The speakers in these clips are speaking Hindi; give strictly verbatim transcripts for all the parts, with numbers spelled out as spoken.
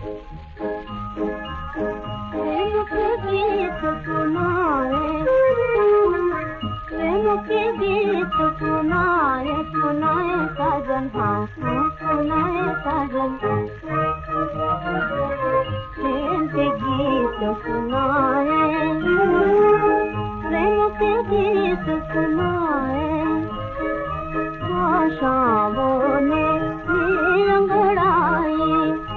प्रेम के गीत सुनाए, प्रेम के गीत सुनाए, सुनाए साजन, हाँ सुनाए साजन। प्रेम के गीत सुनाए, प्रेम के गीत सुनाए, आशाओं ने अंगड़ाई,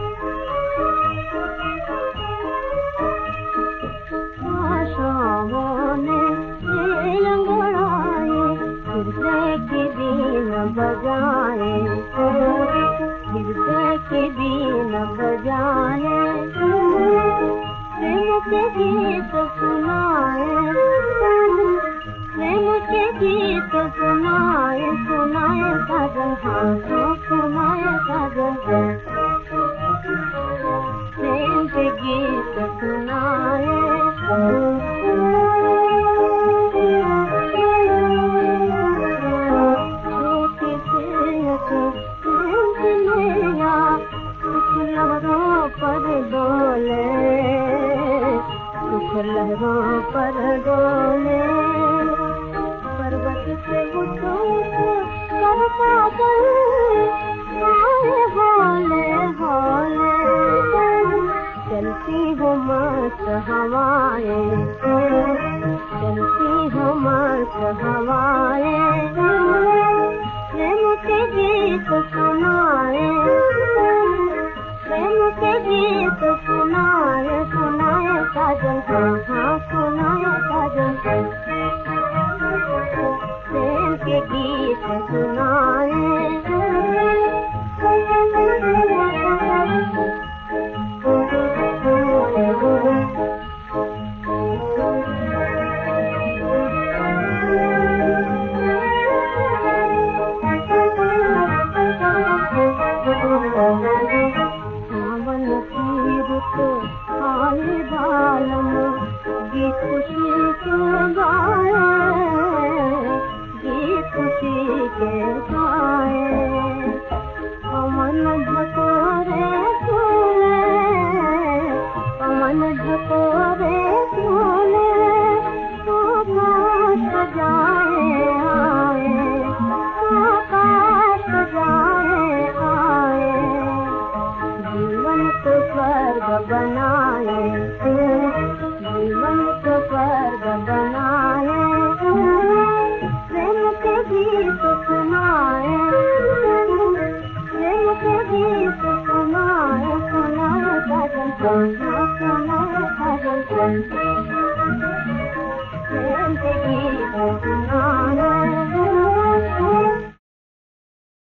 आशाओं ने अंगड़ाई, हृदय की बीन बजाए, हृदय की बीन बजाए, प्रेम के गीत सुनाए, प्रेम के गीत सुनाए, सुनाए साजन, हाँ सुनाए साजन। प्रेम के गीत सुनाए, छोटी सी नैया कुछ लहरों पर डोले, कुछ लहरों पर डोले, पर्वत से उठो करता चल, आए होले होले, चलती हो मस्त हवाएं, चलती हो मस्त हवाएं, प्रेम के गीत सुनाए, प्रेम के गीत सुनाए, सुनाए साजन, हाँ हाँ सुनाए साजन। प्रेम के गीत सुनाए, सावन की रुत आए बालम, गीत खुशी के गाए, गीत खुशी के गाए, पवन झकोरे फूले, पवन झकोरे फूले, आकाश सजाए आए, आकाश सजाए आए, जीवन को स्वर्ग बनाए, जीवन को स्वर्ग बनाए, प्रेम के गीत सुनाए, प्रेम के गीत सुनाए, सुनाए साजन, सुनाए साजन।